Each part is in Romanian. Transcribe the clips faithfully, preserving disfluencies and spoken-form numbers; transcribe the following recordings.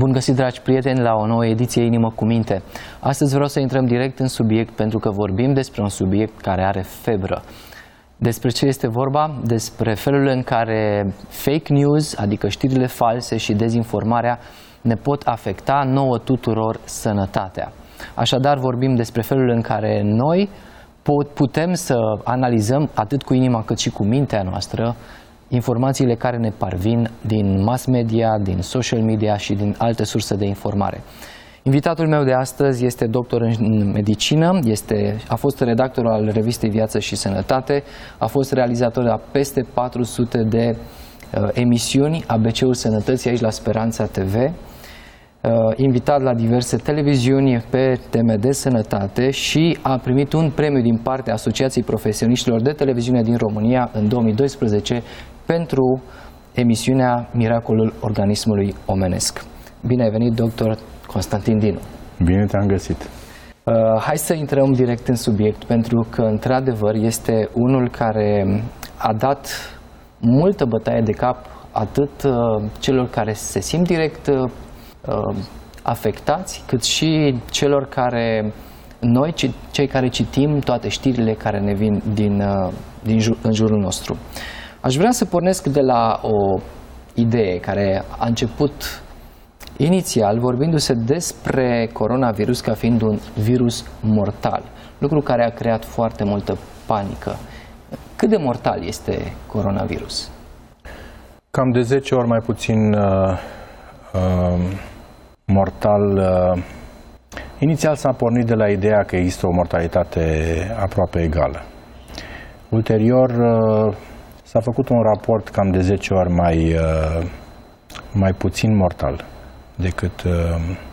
Bun găsit, dragi prieteni, la o nouă ediție Inimă cu Minte. Astăzi vreau să intrăm direct în subiect, pentru că vorbim despre un subiect care are febră. Despre ce este vorba? Despre felul în care fake news, adică știrile false și dezinformarea, ne pot afecta nouă tuturor sănătatea. Așadar, vorbim despre felul în care noi putem să analizăm, atât cu inima cât și cu mintea noastră, informațiile care ne parvin din mass media, din social media și din alte surse de informare. Invitatul meu de astăzi este doctor în medicină, este, a fost redactor al revistei Viață și Sănătate, a fost realizator la peste patru sute de uh, emisiuni, A B C-ul Sănătății aici la Speranța T V, uh, invitat la diverse televiziuni pe teme de sănătate și a primit un premiu din partea Asociației Profesioniștilor de Televiziune din România în două mii doisprezece pentru emisiunea Miracolul Organismului Omenesc. Bine ai venit, doctor Constantin Dinu. Bine te-am găsit. Uh, hai să intrăm direct în subiect, pentru că, într-adevăr, este unul care a dat multă bătaie de cap atât uh, celor care se simt direct uh, afectați, cât și celor care, noi, cei care citim toate știrile care ne vin din, uh, din jur, în jurul nostru. Aș vrea să pornesc de la o idee care a început inițial vorbindu-se despre coronavirus ca fiind un virus mortal, lucru care a creat foarte multă panică. Cât de mortal este coronavirus? Cam de zece ori mai puțin uh, uh, mortal. Uh, inițial s-a pornit de la ideea că există o mortalitate aproape egală. Ulterior uh, s-a făcut un raport cam de zece ori mai, uh, mai puțin mortal decât uh,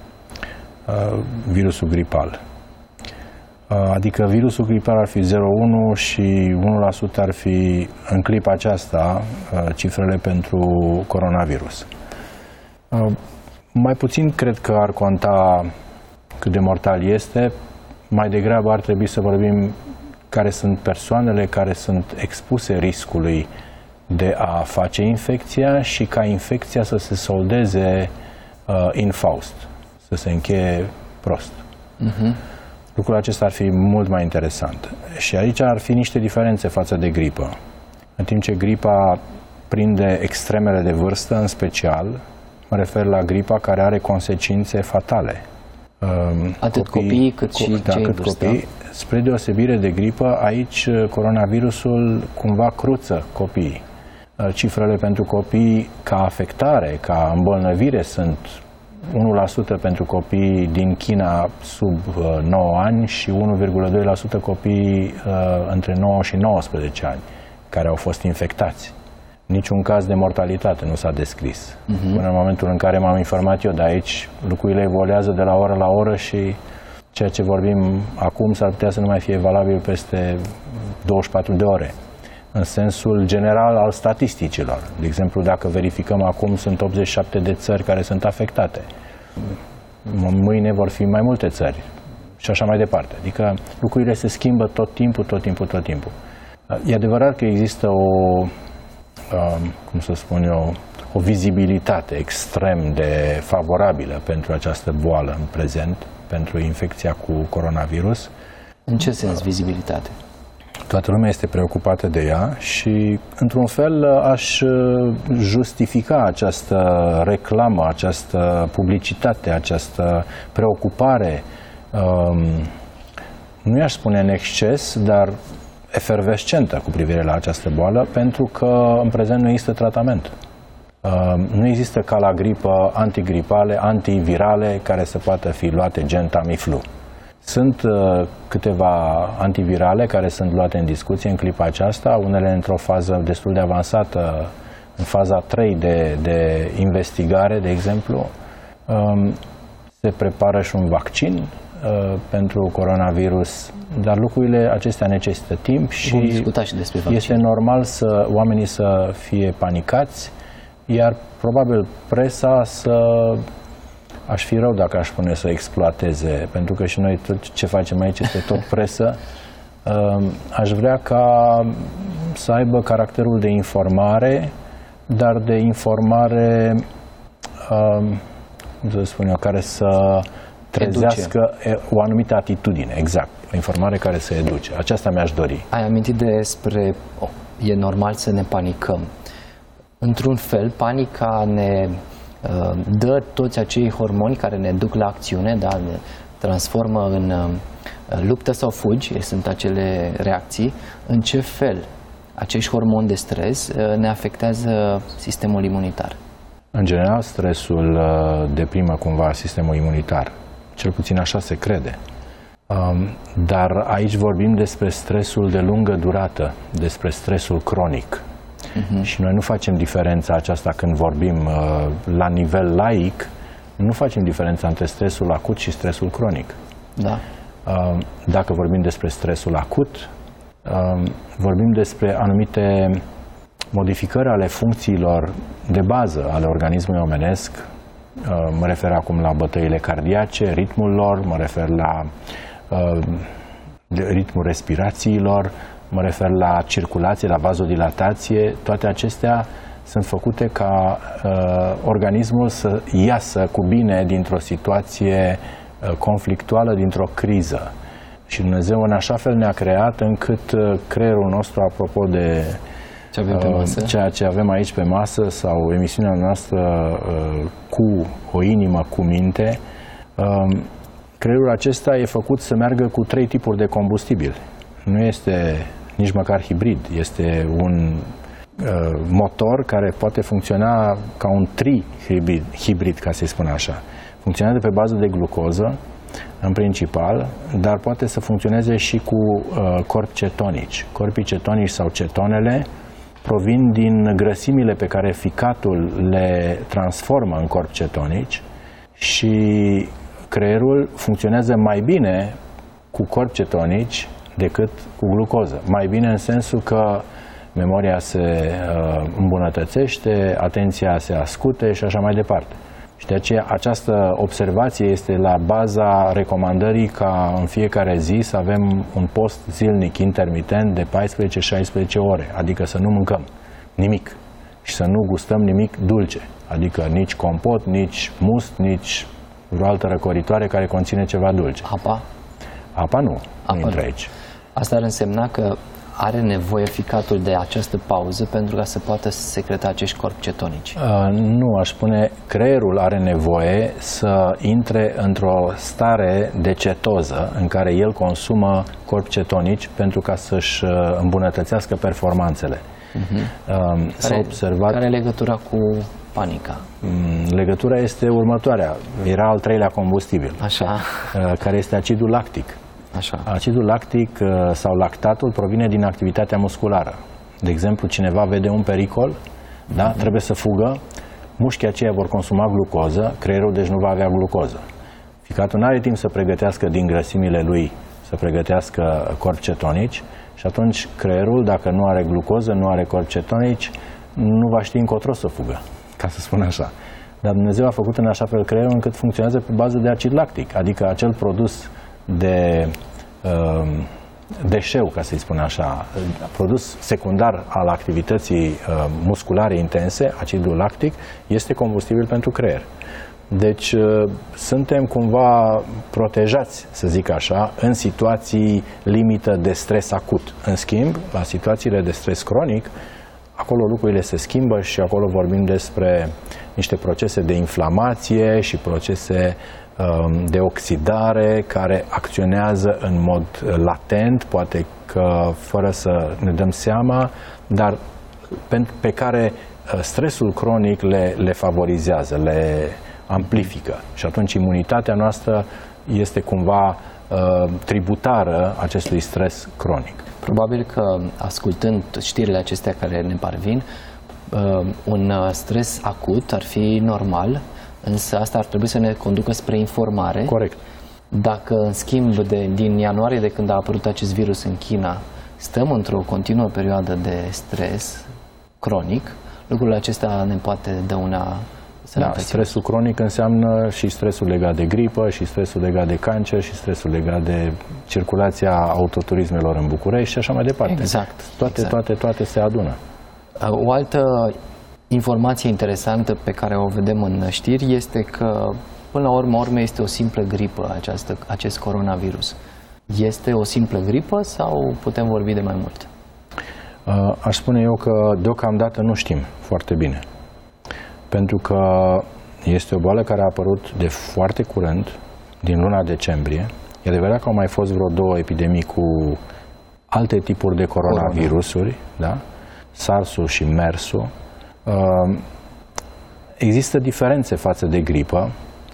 uh, virusul gripal. Uh, adică virusul gripal ar fi zero virgulă unu și unu la sută ar fi în clipa aceasta uh, cifrele pentru coronavirus. Uh, mai puțin cred că ar conta cât de mortal este, mai degrabă ar trebui să vorbim care sunt persoanele care sunt expuse riscului de a face infecția și ca infecția să se soldeze uh, infaust, să se încheie prost. Uh-huh. Lucrul acesta ar fi mult mai interesant. Și aici ar fi niște diferențe față de gripă. În timp ce gripa prinde extremele de vârstă, în special, mă refer la gripa care are consecințe fatale. Atât copii, copiii cât și co- da, cei cât copii. Spre deosebire de gripă, aici coronavirusul cumva cruță copiii. Cifrele pentru copii ca afectare, ca îmbolnăvire sunt unu la sută pentru copii din China sub nouă ani și unu virgulă doi la sută copii uh, între nouă și nouăsprezece ani care au fost infectați. Niciun caz de mortalitate nu s-a descris. Uh-huh. Până în momentul în care m-am informat eu de aici, lucrurile evoluează de la oră la oră și ceea ce vorbim acum s-ar putea să nu mai fie valabil peste douăzeci și patru de ore. În sensul general al statisticilor. De exemplu, dacă verificăm acum, sunt optzeci și șapte de țări care sunt afectate. Mâine vor fi mai multe țări și așa mai departe. Adică lucrurile se schimbă tot timpul, tot timpul, tot timpul. E adevărat că există o, cum să spun eu, o vizibilitate extrem de favorabilă pentru această boală în prezent, pentru infecția cu coronavirus. În ce sens vizibilitate? Toată lumea este preocupată de ea și, într-un fel, aș justifica această reclamă, această publicitate, această preocupare, nu i-aș spune în exces, dar efervescentă cu privire la această boală, pentru că în prezent nu există tratament. Nu există ca la gripă antigripale, antivirale care să poată fi luate gen Tamiflu. Sunt uh, câteva antivirale care sunt luate în discuție în clipa aceasta, unele într-o fază destul de avansată, în faza trei de, de investigare, de exemplu. Um, se prepară și un vaccin uh, pentru coronavirus, dar lucrurile acestea necesită timp și, Vom discuta și despre vaccin. Este normal să oamenii să fie panicați, iar probabil presa să... Aș fi rău dacă aș spune să exploateze, pentru că și noi tot ce facem aici este tot presă. Aș vrea ca să aibă caracterul de informare, dar de informare să spun eu, care să trezească educe. O anumită atitudine, exact, o informare care să educe. Aceasta mi-aș dori. Ai amintit despre, oh, e normal să ne panicăm. Într-un fel, panica ne uh, dă toți acei hormoni care ne duc la acțiune, da, ne transformă în uh, luptă sau fugi, sunt acele reacții. În ce fel acești hormoni de stres uh, ne afectează sistemul imunitar? În general, stresul uh, deprimă cumva sistemul imunitar. Cel puțin așa se crede. Um, dar aici vorbim despre stresul de lungă durată, despre stresul cronic. Uh-huh. Și noi nu facem diferența aceasta când vorbim uh, la nivel laic, nu facem diferența între stresul acut și stresul cronic. Da. Uh, dacă vorbim despre stresul acut, uh, vorbim despre anumite modificări ale funcțiilor de bază ale organismului omenesc. Uh, mă refer acum la bătăile cardiace, ritmul lor, mă refer la uh, ritmul respirațiilor, mă refer la circulație, la vazodilatație. Toate acestea sunt făcute ca uh, organismul să iasă cu bine dintr-o situație uh, conflictuală, dintr-o criză. Și Dumnezeu în așa fel ne-a creat încât uh, creierul nostru, apropo de ce avem pe masă? Uh, ceea ce avem aici pe masă sau emisiunea noastră uh, cu o inimă, cu minte, uh, creierul acesta e făcut să meargă cu trei tipuri de combustibil. Nu este nici măcar hibrid, este un uh, motor care poate funcționa ca un tri-hibrid, hibrid, ca să-i spun așa. Funcționează pe bază de glucoză, în principal, dar poate să funcționeze și cu uh, corpi cetonici. Corpii cetonici sau cetonele provin din grăsimile pe care ficatul le transformă în corpi cetonici și creierul funcționează mai bine cu corpi cetonici decât cu glucoză. Mai bine în sensul că memoria se uh, îmbunătățește, atenția se ascute și așa mai departe. Și de aceea această observație este la baza recomandării ca în fiecare zi să avem un post zilnic intermitent de paisprezece șaisprezece ore, adică să nu mâncăm nimic și să nu gustăm nimic dulce, adică nici compot, nici must, nici vreo altă răcoritoare care conține ceva dulce. Apa? Apa nu, Apa nu intră nu. aici. Asta ar însemna că are nevoie ficatul de această pauză pentru ca să poată secreta acești corpi cetonici? Uh, nu, aș spune creierul are nevoie să intre într-o stare de cetoză în care el consumă corpi cetonici pentru ca să-și îmbunătățească performanțele. Uh-huh. Uh, s-a care, observat... care e legătura cu panica? Um, legătura este următoarea. Era al treilea combustibil, Așa. Uh, care este acidul lactic. Așa. Acidul lactic sau lactatul provine din activitatea musculară. De exemplu, cineva vede un pericol, da, mm-hmm. trebuie să fugă, mușchii aceia vor consuma glucoză, creierul deci nu va avea glucoză. Ficatul nu are timp să pregătească din grăsimile lui, să pregătească corpi cetonici și atunci creierul, dacă nu are glucoză, nu are corpi cetonici, nu va ști încotro să fugă, ca să spun așa. Dar Dumnezeu a făcut în așa fel creierul încât funcționează pe bază de acid lactic, adică acel produs de uh, deșeu, ca să-i spun așa, produs secundar al activității uh, musculare intense, acidul lactic, este combustibil pentru creier. Deci uh, suntem cumva protejați, să zic așa, în situații limită de stres acut. În schimb, la situațiile de stres cronic, acolo lucrurile se schimbă și acolo vorbim despre niște procese de inflamație și procese de oxidare care acționează în mod latent, poate că fără să ne dăm seama, dar pe care stresul cronic le, le favorizează, le amplifică. Și atunci imunitatea noastră este cumva uh, tributară acestui stres cronic. Probabil că, ascultând știrile acestea care ne parvin, uh, un stres acut ar fi normal, însă asta ar trebui să ne conducă spre informare. Corect. Dacă, în schimb, de, din ianuarie, de când a apărut acest virus în China, stăm într-o continuă perioadă de stres cronic, lucrul acesta ne poate dăuna sănătății. Da, stresul cronic înseamnă și stresul legat de gripă, și stresul legat de cancer, și stresul legat de circulația autoturismelor în București și așa mai departe. Exact. Toate, exact. toate, toate se adună. O altă informație interesantă pe care o vedem în știri este că până la urmă, urmă este o simplă gripă această, acest coronavirus. Este o simplă gripă sau putem vorbi de mai mult? Aș spune eu că deocamdată nu știm foarte bine. Pentru că este o boală care a apărut de foarte curând, din luna decembrie. E adevărat că au mai fost vreo două epidemii cu alte tipuri de coronavirusuri, da? SARS-ul și MERS-ul. Există diferențe față de gripă.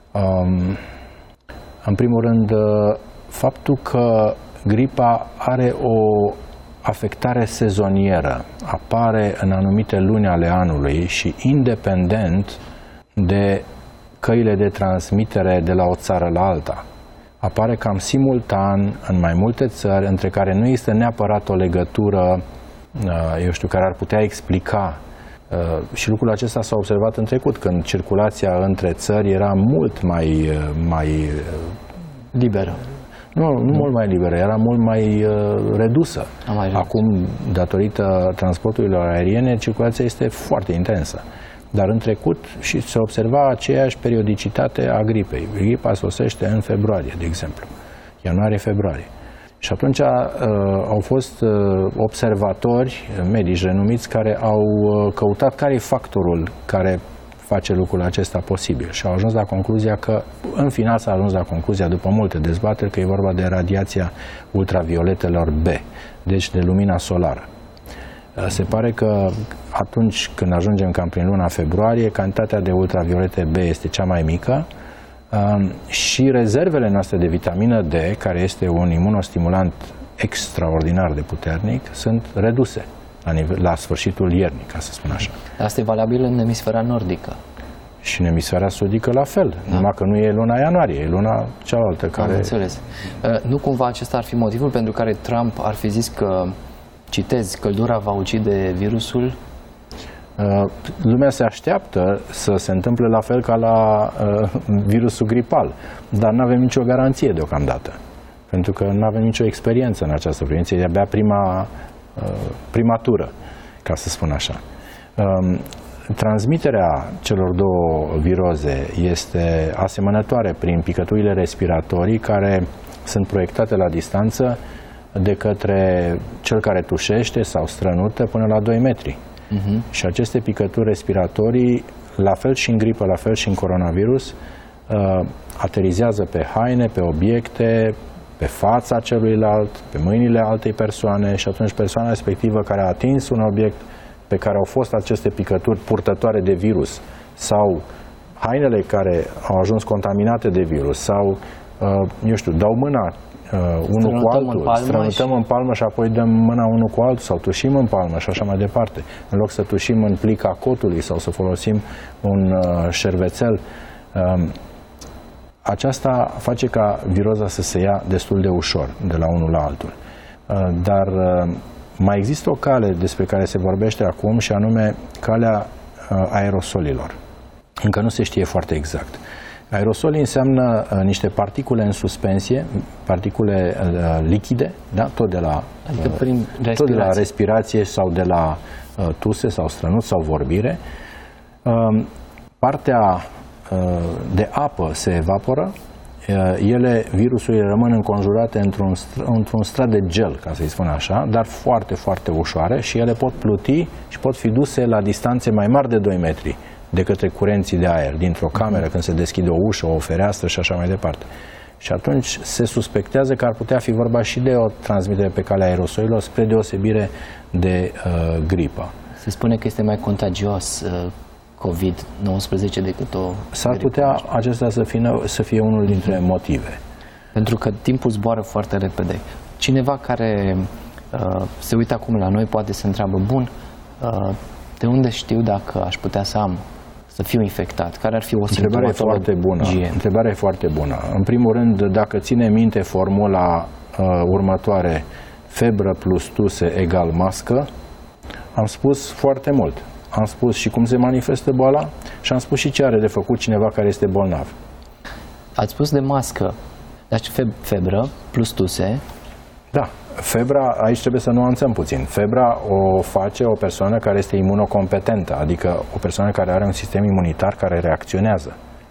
În primul rând, faptul că gripa are o afectare sezonieră, apare în anumite luni ale anului și independent de căile de transmitere de la o țară la alta. Apare cam simultan în mai multe țări, între care nu este neapărat o legătură, eu știu, care ar putea explica. Și lucrul acesta s-a observat în trecut, când circulația între țări era mult mai, mai liberă. Nu, nu mult mai liberă, era mult mai uh, redusă. Acum, datorită transporturilor aeriene, circulația este foarte intensă. Dar în trecut și se observa aceeași periodicitate a gripei. Gripa sosește în februarie, de exemplu. Ianuarie-februarie. Și atunci uh, au fost uh, observatori, medici renumiți, care au uh, căutat care e factorul care face lucrul acesta posibil. Și au ajuns la concluzia că, în final s-a ajuns la concluzia, după multe dezbateri, că e vorba de radiația ultravioletelor B, deci de lumina solară. Se pare că atunci când ajungem cam prin luna februarie, cantitatea de ultraviolete B este cea mai mică și rezervele noastre de vitamină D, care este un imunostimulant extraordinar de puternic, sunt reduse la, nivel, la sfârșitul iernii, ca să spun așa. Asta e valabil în emisfera nordică. Și în emisfera sudică la fel, da. Numai că nu e luna ianuarie, e luna cealaltă care... Am înțeles. Nu cumva acesta ar fi motivul pentru care Trump ar fi zis că, citez, căldura va ucide virusul? Lumea se așteaptă să se întâmple la fel ca la uh, virusul gripal, dar nu avem nicio garanție deocamdată, pentru că nu avem nicio experiență în această privință, e abia prima, uh, prima tură, ca să spun așa. Um, transmiterea celor două viroze este asemănătoare prin picăturile respiratorii care sunt proiectate la distanță de către cel care tușește sau strănută până la doi metri. Uh-huh. Și aceste picături respiratorii, la fel și în gripă, la fel și în coronavirus, uh, aterizează pe haine, pe obiecte, pe fața celuilalt, pe mâinile altei persoane și atunci persoana respectivă care a atins un obiect pe care au fost aceste picături purtătoare de virus sau hainele care au ajuns contaminate de virus sau, uh, eu știu, dau mâna Uh, unul cu altul, strănutăm în palmă și apoi dăm mâna unul cu altul sau tușim în palmă și așa mai departe. În loc să tușim în plica cotului sau să folosim un uh, șervețel, uh, aceasta face ca viroza să se ia destul de ușor de la unul la altul. Uh, dar uh, mai există o cale despre care se vorbește acum și anume calea uh, aerosolilor. Încă nu se știe foarte exact. Aerosolii înseamnă uh, niște particule în suspensie, particule uh, lichide, da? tot, de la, adică prin uh, tot de la respirație sau de la uh, tuse sau strănut sau vorbire. Uh, partea uh, de apă se evaporă, uh, ele, virusurile rămân înconjurate într-un, într-un strat de gel, ca să-i spun așa, dar foarte, foarte ușoare și ele pot pluti și pot fi duse la distanțe mai mari de doi metri. De către curenții de aer, dintr-o cameră, când se deschide o ușă, o fereastră și așa mai departe. Și atunci se suspectează că ar putea fi vorba și de o transmitere pe calea aerosolilor, spre deosebire de uh, gripă. Se spune că este mai contagios uh, COVID nouăsprezece decât o S-ar putea acesta să fie, să fie unul dintre motive. Pentru că timpul zboară foarte repede. Cineva care uh, se uită acum la noi poate se întreabă, bun, uh, de unde știu dacă aș putea să am să fiu infectat? Care ar fi o Întrebare foarte bună. Întrebare foarte bună. În primul rând, dacă ține minte formula uh, următoare, febră plus tuse egal mască, am spus foarte mult. Am spus și cum se manifestă boala și am spus și ce are de făcut cineva care este bolnav. Ați spus de mască. Deci febră plus tuse. Da. Febra, aici trebuie să nuanțăm puțin. Febra o face o persoană care este imunocompetentă, adică o persoană care are un sistem imunitar care reacționează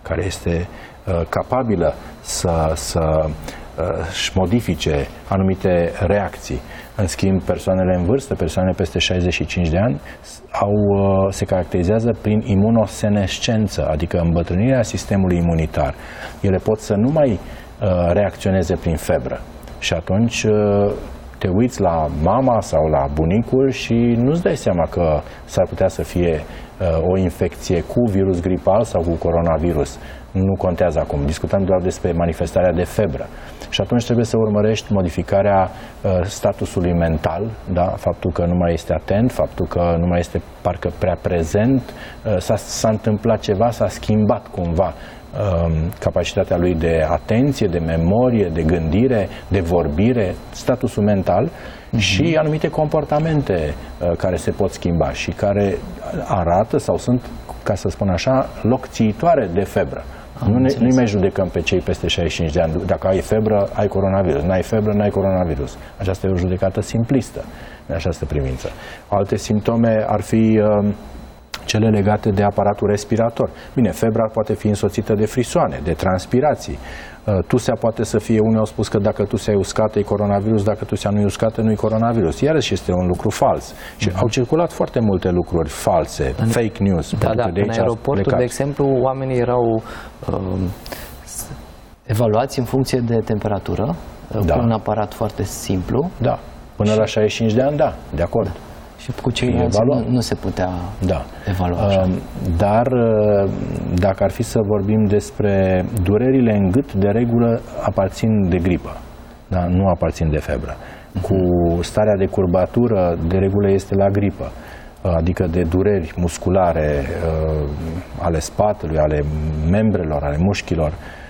care este uh, capabilă să, să uh, își modifice anumite reacții. În schimb, persoanele în vârstă, persoanele peste șaizeci și cinci de ani, au, uh, se caracterizează prin imunosenescență, adică îmbătrânirea sistemului imunitar. Ele pot să nu mai uh, reacționeze prin febră. Și atunci uh, te uiți la mama sau la bunicul și nu-ți dai seama că s-ar putea să fie uh, o infecție cu virus gripal sau cu coronavirus. Nu contează acum. Discutăm doar despre manifestarea de febră. Și atunci trebuie să urmărești modificarea uh, statusului mental, da? Faptul că nu mai este atent, faptul că nu mai este parcă prea prezent, uh, s-a, s-a întâmplat ceva, s-a schimbat cumva capacitatea lui de atenție, de memorie, de gândire, de vorbire, statusul mental uh-huh. și anumite comportamente uh, care se pot schimba și care arată sau sunt, ca să spun așa, locțiitoare de febră. Am nu ne, nu mai judecăm pe cei peste șaizeci și cinci de ani. Dacă ai febră, ai coronavirus. N-ai febră, n-ai coronavirus. Aceasta e o judecată simplistă în această privință. Alte simptome ar fi uh, cele legate de aparatul respirator. Bine, febra poate fi însoțită de frisoane, de transpirații. Tusea poate să fie, unii au spus că dacă tusea e uscată e coronavirus, dacă tusea nu e uscată nu e coronavirus. Iarăși este un lucru fals. Și mm-hmm. au circulat foarte multe lucruri false, în, fake news. Da, da, în aeroportul, de exemplu, oamenii erau uh, evaluați în funcție de temperatură, da. Cu un aparat foarte simplu. Da, până și... la șaizeci și cinci de ani, da, de acord. Da. Și cu ceilalți nu, nu se putea da. evalua așa. Dar dacă ar fi să vorbim despre durerile în gât, de regulă aparțin de gripă, da? Nu aparțin de febră. Cu starea de curbatură, de regulă este la gripă, adică de dureri musculare ale spatelui, ale membrelor, ale mușchilor.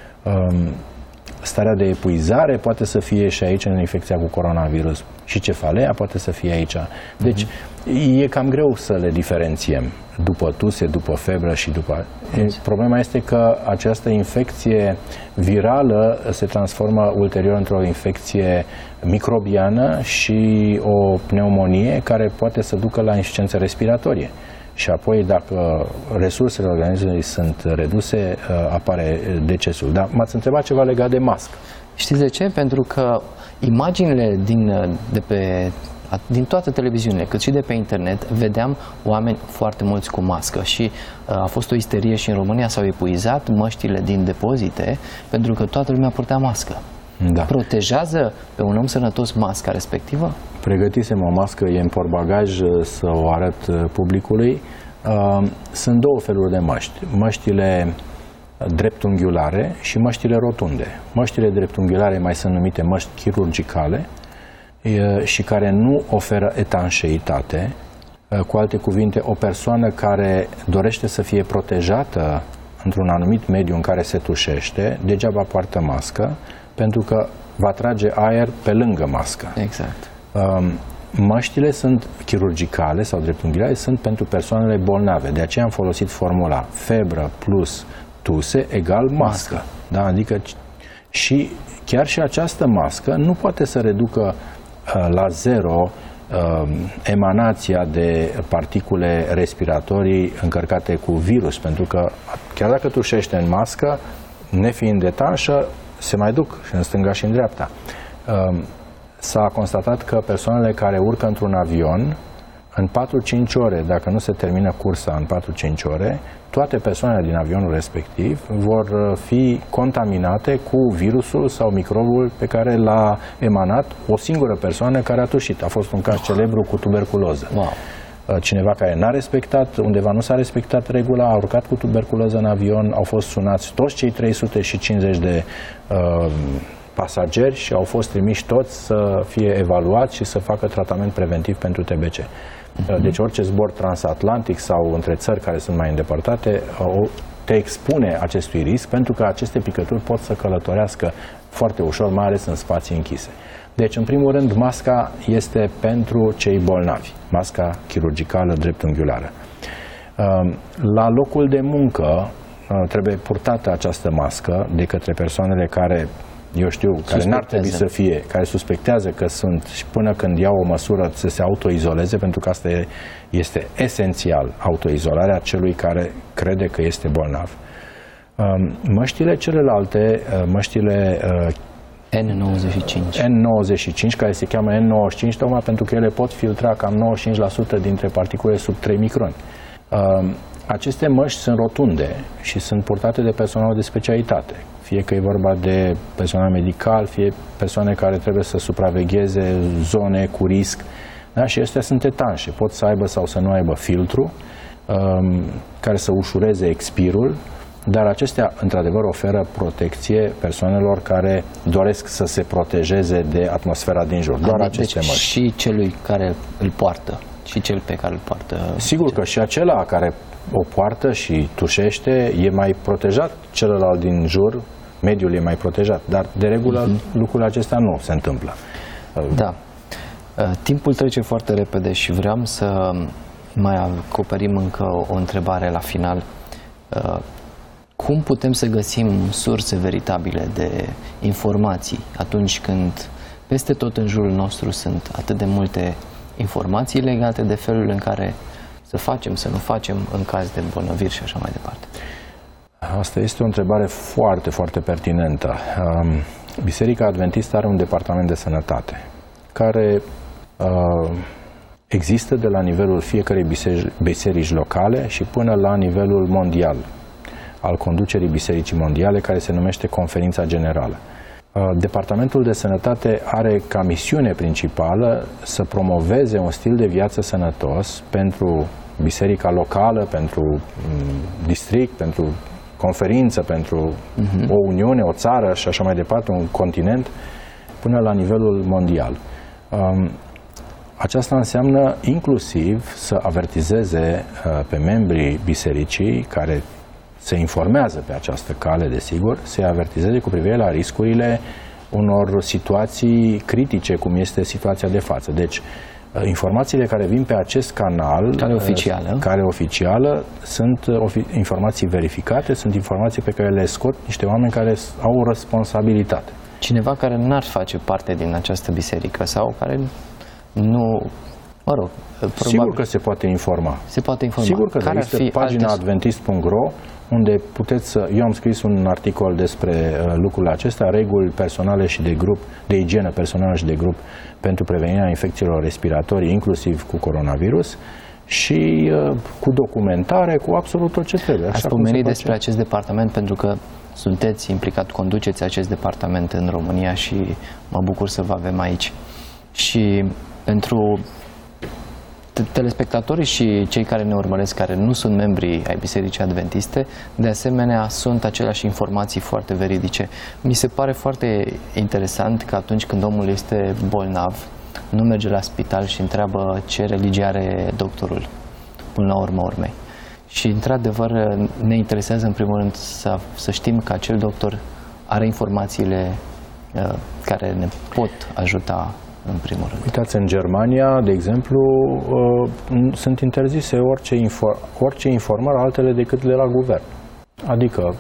Starea de epuizare poate să fie și aici în infecția cu coronavirus și cefalea poate să fie aici. Deci mm-hmm. e cam greu să le diferențiem după tuse, după febră și după... Deci. Problema este că această infecție virală se transformă ulterior într-o infecție microbiană și o pneumonie care poate să ducă la insuficiență respiratorie. Și apoi, dacă resursele organismului sunt reduse, apare decesul. Dar m-ați întrebat ceva legat de mască. Știți de ce? Pentru că imaginile din, de pe, din toate televiziunile, cât și de pe internet, vedeam oameni foarte mulți cu mască și a fost o isterie și în România s-au epuizat măștile din depozite pentru că toată lumea purtea mască. Da. Protejează pe un om sănătos masca respectivă? Pregătisem o mască, e în portbagaj, să o arăt publicului. Sunt două feluri de măști. Măștile dreptunghiulare și măștile rotunde. Măștile dreptunghiulare mai sunt numite măști chirurgicale și care nu oferă etanșeitate. Cu alte cuvinte, o persoană care dorește să fie protejată într-un anumit mediu în care se tușește, degeaba poartă mască, pentru că va trage aer pe lângă mască. Exact. Măștile sunt chirurgicale sau dreptunghiulare, sunt pentru persoanele bolnave. De aceea am folosit formula febră plus tuse egal mască. Da? Adică și chiar și această mască nu poate să reducă uh, la zero uh, emanația de particule respiratorii încărcate cu virus, pentru că chiar dacă tușește în mască, nefiind etanșă, se mai duc și în stânga și în dreapta. Uh, S-a constatat că persoanele care urcă într-un avion, în patru-cinci ore, dacă nu se termină cursa în patru-cinci ore, toate persoanele din avionul respectiv vor fi contaminate cu virusul sau microbul pe care l-a emanat o singură persoană care a tușit. A fost un caz celebru cu tuberculoză. Wow. Cineva care n-a respectat, undeva nu s-a respectat regula, a urcat cu tuberculoză în avion, au fost sunați toți cei trei sute cincizeci de uh, pasageri și au fost trimiși toți să fie evaluați și să facă tratament preventiv pentru T B C. Uh-huh. Deci orice zbor transatlantic sau între țări care sunt mai îndepărtate te expune acestui risc, pentru că aceste picături pot să călătorească foarte ușor, mai ales în spații închise. Deci, în primul rând, masca este pentru cei bolnavi, masca chirurgicală dreptunghiulară. La locul de muncă trebuie purtată această mască de către persoanele care, eu știu, care n-ar trebui să fie, care suspectează că sunt, și până când iau o măsură să se autoizoleze, pentru că asta este esențial, autoizolarea celui care crede că este bolnav. Măștile celelalte, măștile N nouăzeci și cinci. N nouăzeci și cinci, care se cheamă N nouăzeci și cinci, tocmai pentru că ele pot filtra cam nouăzeci și cinci la sută dintre particule sub trei microni. Aceste măști sunt rotunde și sunt purtate de personal de specialitate. Fie că e vorba de personal medical, fie persoane care trebuie să supravegheze zone cu risc. Da? Și astea sunt etanșe. Pot să aibă sau să nu aibă filtru, um, care să ușureze expirul, dar acestea, într-adevăr, oferă protecție persoanelor care doresc să se protejeze de atmosfera din jur. Doar deci aceste măști. Și celui care îl poartă, și cel pe care îl poartă. Sigur că și acela care o poartă și tușește e mai protejat, celălalt din jur, mediul e mai protejat, dar de regulă uh-huh. lucrul acesta nu se întâmplă. Da. Timpul trece foarte repede și vreau să mai acoperim încă o întrebare la final. Cum putem să găsim surse veritabile de informații atunci când peste tot în jurul nostru sunt atât de multe informații legate de felul în care să facem, să nu facem în caz de îmbolnăviri și așa mai departe? Asta este o întrebare foarte, foarte pertinentă. Biserica Adventistă are un departament de sănătate care există de la nivelul fiecărei biserici locale și până la nivelul mondial al conducerii Bisericii Mondiale, care se numește Conferința Generală. Departamentul de Sănătate are ca misiune principală să promoveze un stil de viață sănătos pentru biserica locală, pentru district, pentru conferință, pentru uh-huh. o uniune, o țară și așa mai departe, un continent, până la nivelul mondial. Aceasta înseamnă inclusiv să avertizeze pe membrii bisericii care se informează pe această cale, desigur, să-i avertizeze cu privire la riscurile unor situații critice, cum este situația de față. Deci, informațiile care vin pe acest canal, care oficială, care oficială sunt informații verificate, sunt informații pe care le scot niște oameni care au o responsabilitate. Cineva care n-ar face parte din această biserică sau care nu... Mă rog, probabil... Sigur că se poate informa. Se poate informa. Sigur că care există pagina alte... adventist punct ro, unde puteți să... Eu am scris un articol despre uh, lucrurile acestea, reguli personale și de grup, de igienă personală și de grup pentru prevenirea infecțiilor respiratorii, inclusiv cu coronavirus, și uh, cu documentare, cu absolut tot ce trebuie. Ați pomenit despre acest departament pentru că sunteți implicat, conduceți acest departament în România și mă bucur să vă avem aici. Și pentru telespectatorii și cei care ne urmăresc, care nu sunt membri ai Bisericii Adventiste, de asemenea sunt aceleași informații foarte veridice. Mi se pare foarte interesant că atunci când omul este bolnav, nu merge la spital și întreabă ce religie are doctorul, până la urmă urmei. Și într-adevăr ne interesează în primul rând să, să știm că acel doctor are informațiile uh, care ne pot ajuta în primul rând. Uitați, în Germania, de exemplu, uh, sunt interzise orice, info- orice informări altele decât de la guvern. Adică,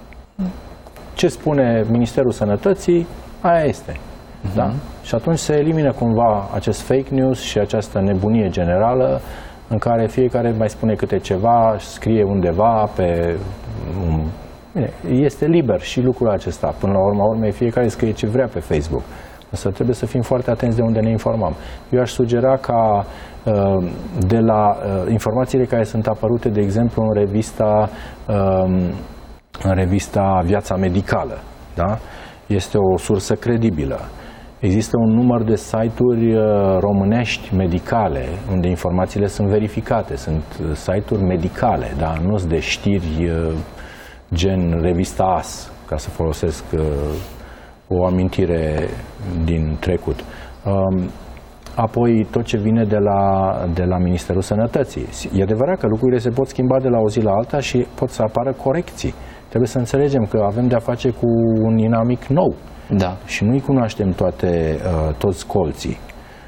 ce spune Ministerul Sănătății, aia este. Uh-huh. Da? Și atunci se elimină cumva acest fake news și această nebunie generală în care fiecare mai spune câte ceva, scrie undeva pe... Bine, este liber și lucrul acesta. Până la urma urmei, fiecare scrie ce vrea pe Facebook. Însă trebuie să fim foarte atenți de unde ne informăm. Eu aș sugera ca de la informațiile care sunt apărute, de exemplu, în revista, în revista Viața Medicală, da? Este o sursă credibilă. Există un număr de site-uri românești medicale, unde informațiile sunt verificate. Sunt site-uri medicale, da? Nu sunt de știri gen revista A S, ca să folosesc o amintire din trecut. Apoi tot ce vine de la, de la Ministerul Sănătății. E adevărat că lucrurile se pot schimba de la o zi la alta și pot să apară corecții. Trebuie să înțelegem că avem de-a face cu un inamic nou. Da. Și nu-i cunoaștem toate, toți colții.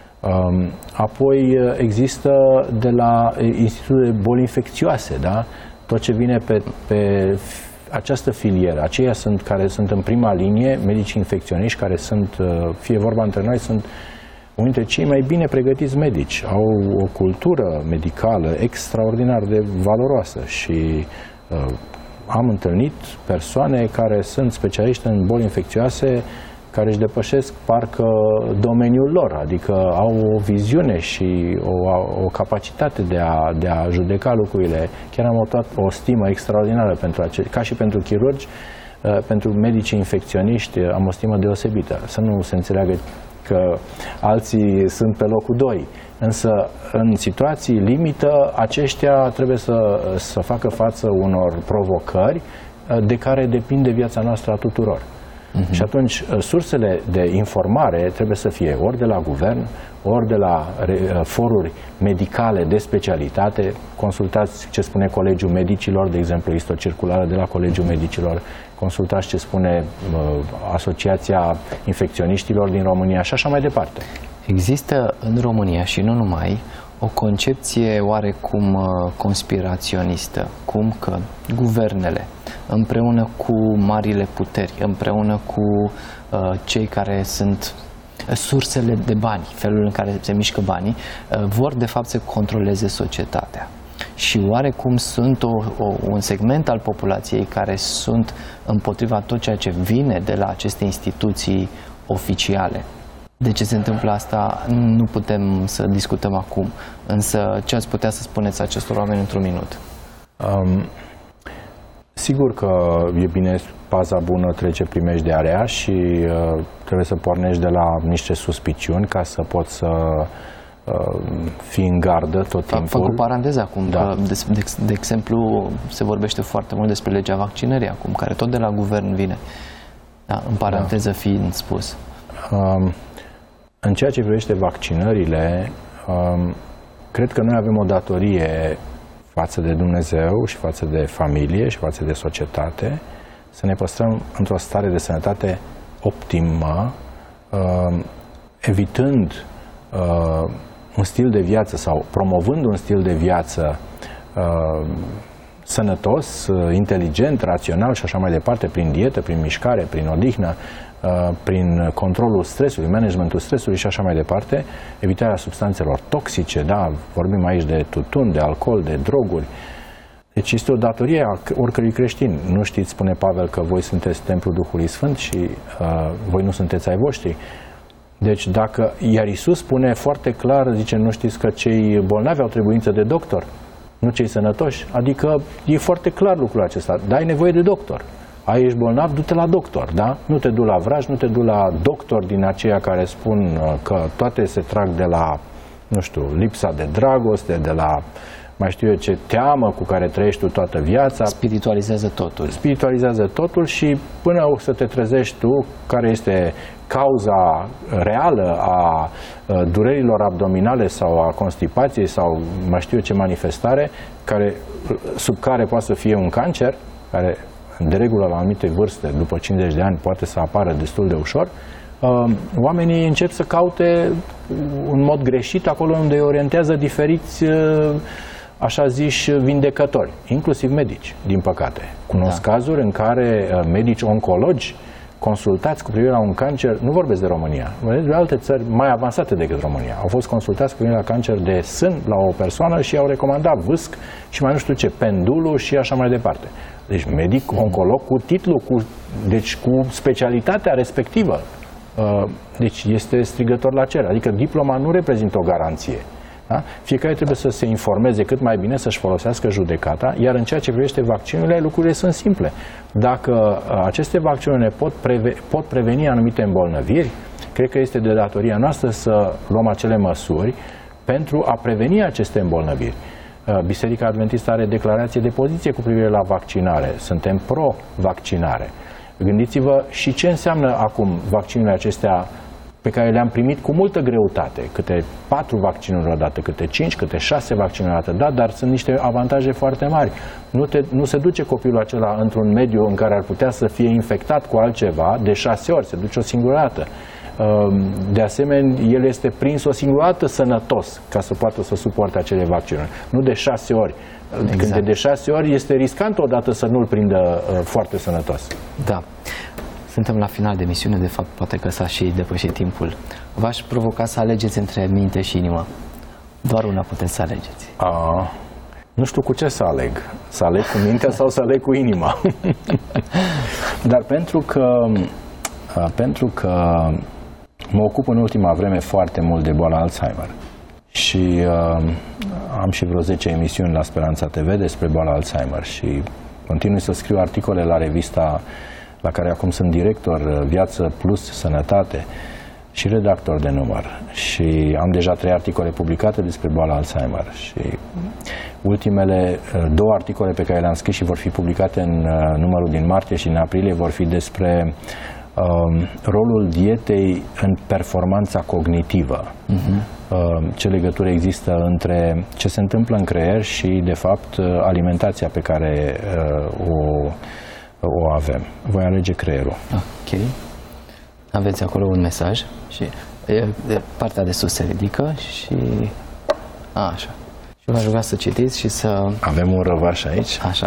Apoi există de la Institutul de Boli Infecțioase, da? Tot ce vine pe, pe această filieră. Aceia sunt care sunt în prima linie, medicii infecționiști, care sunt, fie vorba între noi, sunt unul dintre cei mai bine pregătiți medici. Au o cultură medicală extraordinar de valoroasă și uh, am întâlnit persoane care sunt specialiști în boli infecțioase, care își depășesc parcă domeniul lor, adică au o viziune și o, o capacitate de a, de a judeca lucrurile. Chiar am avut o stimă extraordinară pentru acei, ca și pentru chirurgi, pentru medicii infecționiști, am o stimă deosebită. Să nu se înțeleagă că alții sunt pe locul doi. Însă, în situații limită, aceștia trebuie să, să facă față unor provocări de care depinde viața noastră a tuturor. Uh-huh. Și atunci, sursele de informare trebuie să fie ori de la guvern, ori de la foruri medicale de specialitate. Consultați ce spune Colegiul Medicilor, de exemplu, este o circulară de la Colegiul Medicilor, consultați ce spune uh, Asociația Infecționiștilor din România și așa mai departe. Există în România și nu numai o concepție oarecum conspiraționistă, cum că guvernele, împreună cu marile puteri, împreună cu uh, cei care sunt sursele de bani, felul în care se mișcă banii, uh, vor de fapt să controleze societatea. Și oarecum sunt o, o, un segment al populației care sunt împotriva tot ceea ce vine de la aceste instituții oficiale. De ce se întâmplă asta nu putem să discutăm acum, însă ce ați putea să spuneți acestor oameni într-un minut? Um, sigur că e bine, paza bună trece primejdearea și uh, trebuie să pornești de la niște suspiciuni ca să poți să uh, fii în gardă tot timpul. Fac o paranteză acum, da. că de, de, de exemplu se vorbește foarte mult despre legea vaccinării acum, care tot de la guvern vine, da, în paranteză da. fiind spus. Um, În ceea ce privește vaccinările, um, cred că noi avem o datorie față de Dumnezeu și față de familie și față de societate să ne păstrăm într-o stare de sănătate optimă, um, evitând uh, un stil de viață sau promovând un stil de viață uh, sănătos, inteligent, rațional și așa mai departe, prin dietă, prin mișcare, prin odihnă, prin controlul stresului, managementul stresului și așa mai departe, evitarea substanțelor toxice, da, vorbim aici de tutun, de alcool, de droguri. Deci este o datorie a oricărui creștin. Nu știți, spune Pavel, că voi sunteți templul Duhului Sfânt și uh, voi nu sunteți ai voștri. Deci dacă, iar Iisus spune foarte clar, zice, nu știți că cei bolnavi au trebuință de doctor, nu cei sănătoși? Adică e foarte clar lucrul acesta, dar ai nevoie de doctor. Ai, ești bolnav, du-te la doctor, da? Nu te du la vraj, nu te du la doctor din aceia care spun că toate se trag de la, nu știu, lipsa de dragoste, de la, mai știu eu ce, teamă cu care trăiești tu toată viața. Spiritualizează totul. Spiritualizează totul și până o să te trezești tu, care este cauza reală a durerilor abdominale sau a constipației sau mai știu eu ce manifestare, care, sub care poate să fie un cancer, care de regulă la anumite vârste, după cincizeci de ani, poate să apară destul de ușor, oamenii încep să caute în mod greșit acolo unde îi orientează diferiți, așa ziși, vindecători, inclusiv medici, din păcate. Cunosc da. cazuri în care medici oncologi consultați cu privire la un cancer, nu vorbesc de România, vorbesc de alte țări mai avansate decât România. Au fost consultați cu privire la cancer de sân la o persoană și i-au recomandat vâsc și mai nu știu ce, pendulul și așa mai departe. Deci medic, oncolog cu titlu, cu, deci cu specialitatea respectivă. Deci este strigător la cer. Adică diploma nu reprezintă o garanție. Da? Fiecare trebuie să se informeze cât mai bine, să-și folosească judecata, iar în ceea ce privește vaccinurile, lucrurile sunt simple. Dacă aceste vaccinuri ne pot, preve pot preveni anumite îmbolnăviri, cred că este de datoria noastră să luăm acele măsuri pentru a preveni aceste îmbolnăviri. Biserica Adventistă are declarație de poziție cu privire la vaccinare. Suntem pro-vaccinare. Gândiți-vă și ce înseamnă acum vaccinurile acestea pe care le-am primit cu multă greutate. Câte patru vaccinuri odată, câte cinci, câte șase vaccinuri odată. Da, dar sunt niște avantaje foarte mari. Nu, te, nu se duce copilul acela într-un mediu în care ar putea să fie infectat cu altceva de șase ori. Se duce o singură dată. De asemenea, el este prins o singură dată sănătos ca să poată să suporte acele vaccinuri. Nu de șase ori. Exact. Când de șase ori este riscant odată să nu-l prindă foarte sănătos. Da. Suntem la final de emisiune, de fapt poate că s-a și depășit timpul. V-aș provoca să alegeți între minte și inimă. Doar una puteți să alegeți. A, Nu știu cu ce să aleg. Să aleg cu mintea sau să aleg cu inima. Dar pentru că, pentru că mă ocup în ultima vreme foarte mult de boala Alzheimer și uh, am și vreo zece emisiuni la Speranța T V despre boala Alzheimer și continui să scriu articole la revista la care acum sunt director, Viață Plus Sănătate, și redactor de număr. Și am deja trei articole publicate despre boala Alzheimer și ultimele două articole pe care le-am scris și vor fi publicate în numărul din martie și în aprilie vor fi despre uh, rolul dietei în performanța cognitivă. Uh-huh. Uh, ce legătură există între ce se întâmplă în creier și, de fapt, alimentația pe care uh, o, o avem. Voi alege creierul. Ok. Aveți acolo un mesaj și e, de partea de sus se ridică și a, așa. Și v-aș ruga să citiți și să... Avem un răvaș aici. Așa.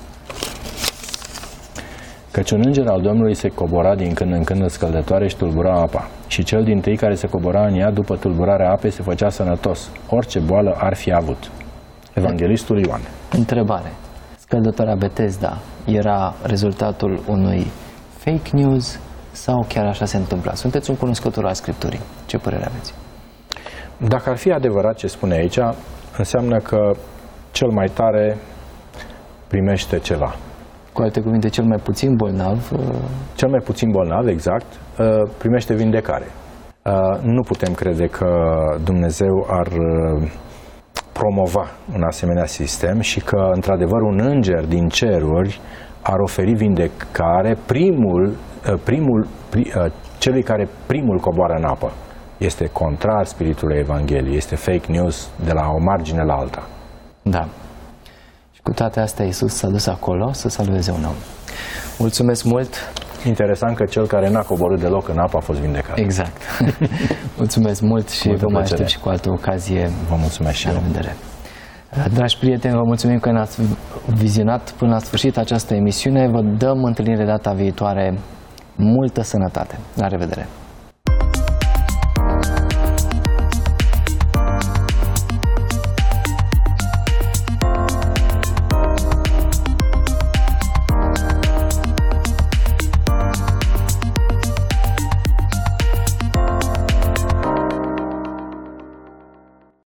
Căci un înger al Domnului se cobora din când în când în scăldătoare și tulbura apa. Și cel dintâi care se cobora în ea după tulburarea apei se făcea sănătos, orice boală ar fi avut. Evanghelistul Ioan. Întrebare. Scăldătoarea Betesda era rezultatul unui fake news sau chiar așa se întâmpla? Sunteți un cunoscător al Scripturii. Ce părere aveți? Dacă ar fi adevărat ce spune aici, înseamnă că cel mai tare primește ceva. Cu alte cuvinte, cel mai puțin bolnav... Cel mai puțin bolnav, exact, primește vindecare. Nu putem crede că Dumnezeu ar promova un asemenea sistem și că, într-adevăr, un înger din ceruri ar oferi vindecare primul, primul, celui care primul coboară în apă. Este contrar spiritului Evangheliei, este fake news de la o margine la alta. Da. Și cu toate astea, Iisus s-a dus acolo să salveze un om. Mulțumesc mult! Interesant că cel care n-a coborât deloc în apă a fost vindecat. Exact. Mulțumesc mult și vă mai aștept și cu altă ocazie. Vă mulțumesc și eu. La revedere! Dragi prieteni, vă mulțumim că ne-ați vizionat până la sfârșit această emisiune. Vă dăm întâlnire data viitoare. Multă sănătate! La revedere!